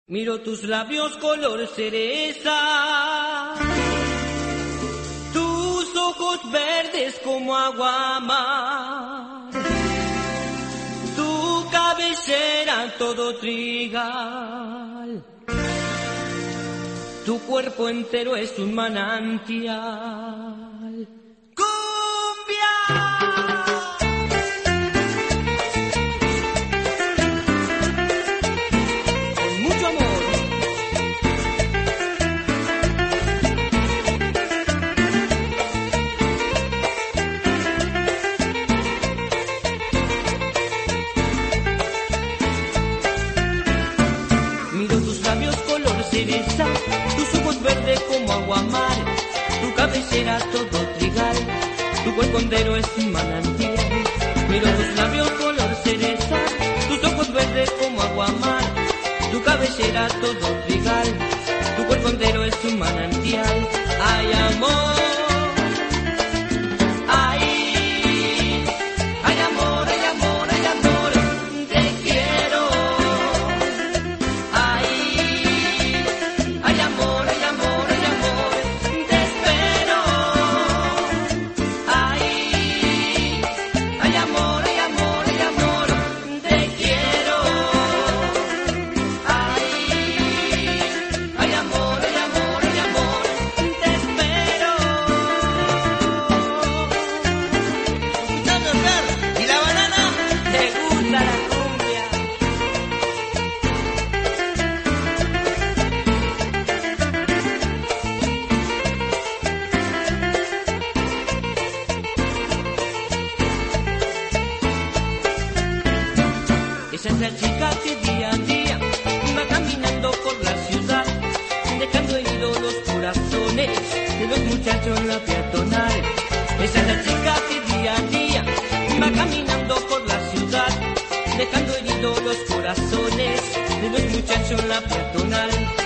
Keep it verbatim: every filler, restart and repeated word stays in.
Miro tus labios color cereza, tus ojos verdes como agua mar, tu cabellera todo trigal, tu cuerpo entero es un manantial. ¡Cumbia! Cereza, tus ojos verdes como aguamar, tu cabellera todo trigal, tu cuerpo entero es un manantial. Miro tus labios color cereza, tus ojos verdes como aguamar, tu cabellera todo trigal, tu cuerpo entero es un manantial. Ay, amor. Esa es la chica que día a día va caminando por la ciudad, dejando heridos los corazones de los muchachos en la peatonal. Esa es la chica que día a día va caminando por la ciudad, dejando heridos los corazones de los muchachos en la peatonal.